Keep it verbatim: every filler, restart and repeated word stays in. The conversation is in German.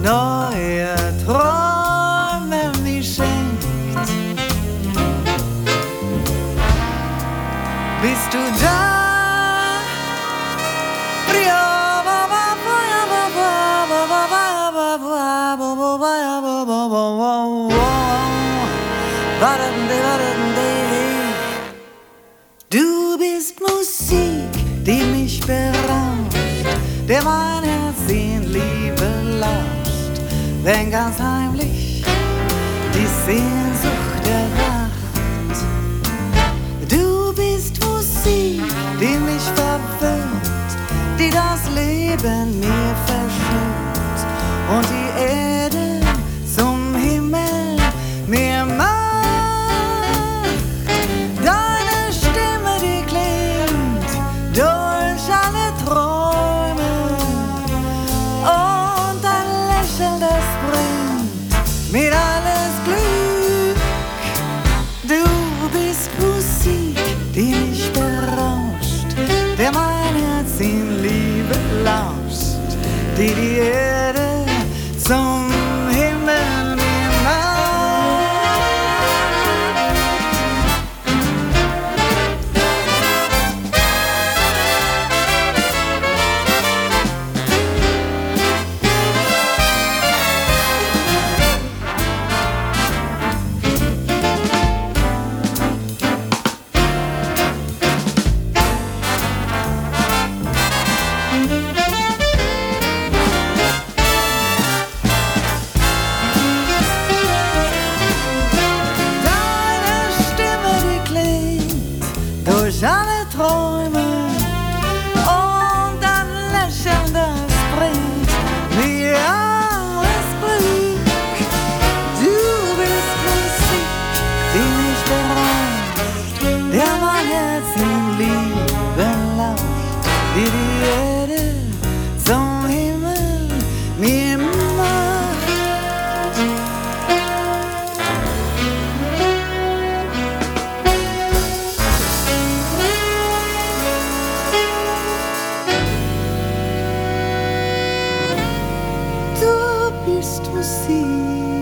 neue Träume mir schenkt. Bist du da? Du bist Musik, die mich berauscht, der mein Herz in Liebe lauscht, wenn ganz heimlich die Sehnsucht erwacht. Du bist Musik, die mich verwöhnt, die das Leben mir verschönt und die Erde zum Himmel mir macht. Deine Stimme, die klingt durch alle Träume und ein Lächeln, das bringt mir alles Glück. Du bist Musik, die mich berauscht, der mein Herz in Liebe lauscht, die die Erde zum Himmel mir macht. Durch alle Träume und ein Lächeln, das bringt mir alles Glück. Du bist Musik, die mich berauscht, der mein Herz in Liebe lauscht, die die Erde zum Himmel mir macht. Du bist Musik.